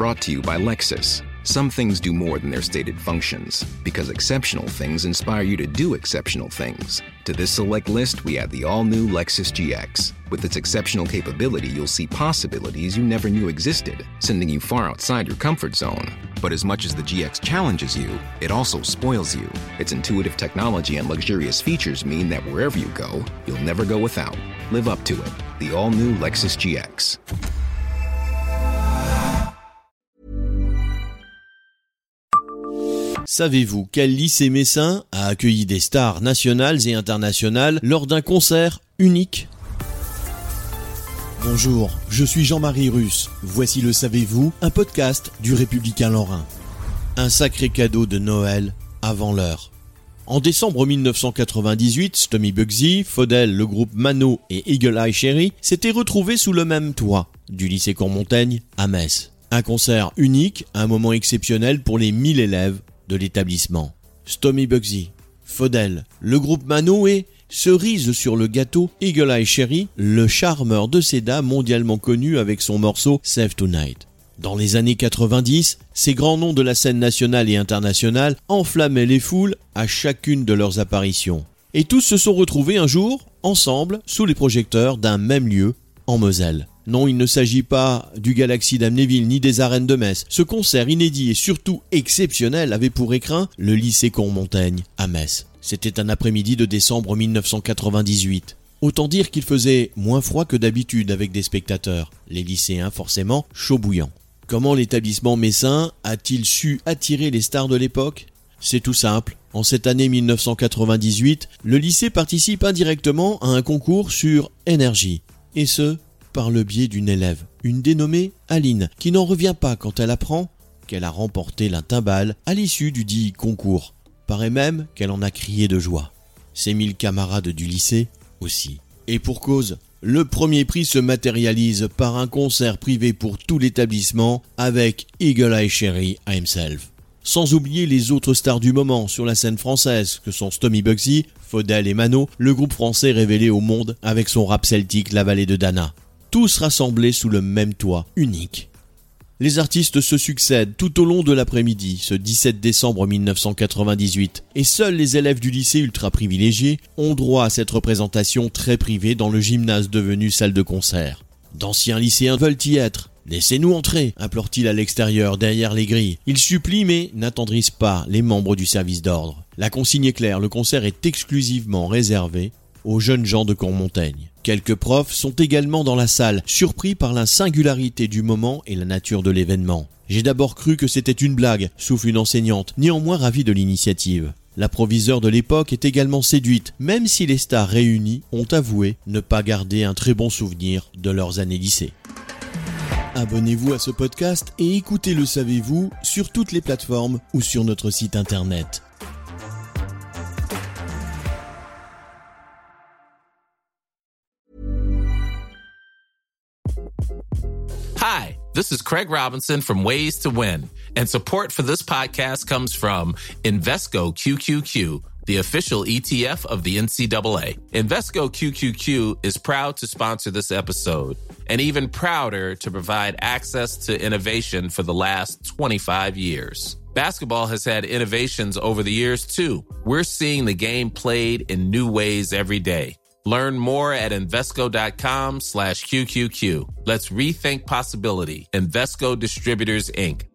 Brought to you by Lexus. Some things do more than their stated functions, because exceptional things inspire you to do exceptional things. To this select list, we add the all-new Lexus GX. With its exceptional capability, you'll see possibilities you never knew existed, sending you far outside your comfort zone. But as much as the GX challenges you, it also spoils you. Its intuitive technology and luxurious features mean that wherever you go, you'll never go without. Live up to it. The all-new Lexus GX. Savez-vous quel lycée messin a accueilli des stars nationales et internationales lors d'un concert unique ? Bonjour, je suis Jean-Marie Russe. Voici le Savez-vous, un podcast du Républicain Lorrain. Un sacré cadeau de Noël avant l'heure. En décembre 1998, Stomy Bugsy, Faudel, le groupe Mano et Eagle Eye Cherry s'étaient retrouvés sous le même toit du lycée Courmontaigne à Metz. Un concert unique, un moment exceptionnel pour les 1000 élèves de l'établissement. Stomy Bugsy, Faudel, le groupe Mano et, cerise sur le gâteau, Eagle Eye Cherry, le charmeur de Seda mondialement connu avec son morceau Save Tonight. Dans les années 90, ces grands noms de la scène nationale et internationale enflammaient les foules à chacune de leurs apparitions. Et tous se sont retrouvés un jour, ensemble, sous les projecteurs d'un même lieu, en Moselle. Non, il ne s'agit pas du Galaxy d'Amnéville ni des arènes de Metz. Ce concert inédit et surtout exceptionnel avait pour écrin le lycée Courmontaigne à Metz. C'était un après-midi de décembre 1998. Autant dire qu'il faisait moins froid que d'habitude avec des spectateurs. Les lycéens, forcément, chaud bouillant. Comment l'établissement messin a-t-il su attirer les stars de l'époque ? C'est tout simple. En cette année 1998, le lycée participe indirectement à un concours sur énergie. Et ce, par le biais d'une élève, une dénommée Aline, qui n'en revient pas quand elle apprend qu'elle a remporté la timbale à l'issue du dit concours. Paraît même qu'elle en a crié de joie. Ses 1000 camarades du lycée aussi. Et pour cause, le premier prix se matérialise par un concert privé pour tout l'établissement avec Eagle Eye Cherry himself. Sans oublier les autres stars du moment sur la scène française que sont Stomy Bugsy, Faudel et Mano, le groupe français révélé au monde avec son rap celtique La Vallée de Dana. Tous rassemblés sous le même toit, unique. Les artistes se succèdent tout au long de l'après-midi, ce 17 décembre 1998, et seuls les élèves du lycée ultra privilégiés ont droit à cette représentation très privée dans le gymnase devenu salle de concert. D'anciens lycéens veulent y être. « Laissez-nous entrer », implore-t-il à l'extérieur, derrière les grilles. Ils supplient mais n'attendrissent pas les membres du service d'ordre. La consigne est claire, le concert est exclusivement réservé aux jeunes gens de Courmontaigne. Quelques profs sont également dans la salle, surpris par la singularité du moment et la nature de l'événement. « J'ai d'abord cru que c'était une blague », souffle une enseignante, néanmoins ravie de l'initiative. La proviseure de l'époque est également séduite, même si les stars réunies ont avoué ne pas garder un très bon souvenir de leurs années lycée. Abonnez-vous à ce podcast et écoutez Le Savez-vous sur toutes les plateformes ou sur notre site internet. Hi, this is Craig Robinson from Ways to Win, and support for this podcast comes from Invesco QQQ, the official ETF of the NCAA. Invesco QQQ is proud to sponsor this episode, and even prouder to provide access to innovation for the last 25 years. Basketball has had innovations over the years, too. We're seeing the game played in new ways every day. Learn more at Invesco.com/QQQ. Let's rethink possibility. Invesco Distributors, Inc.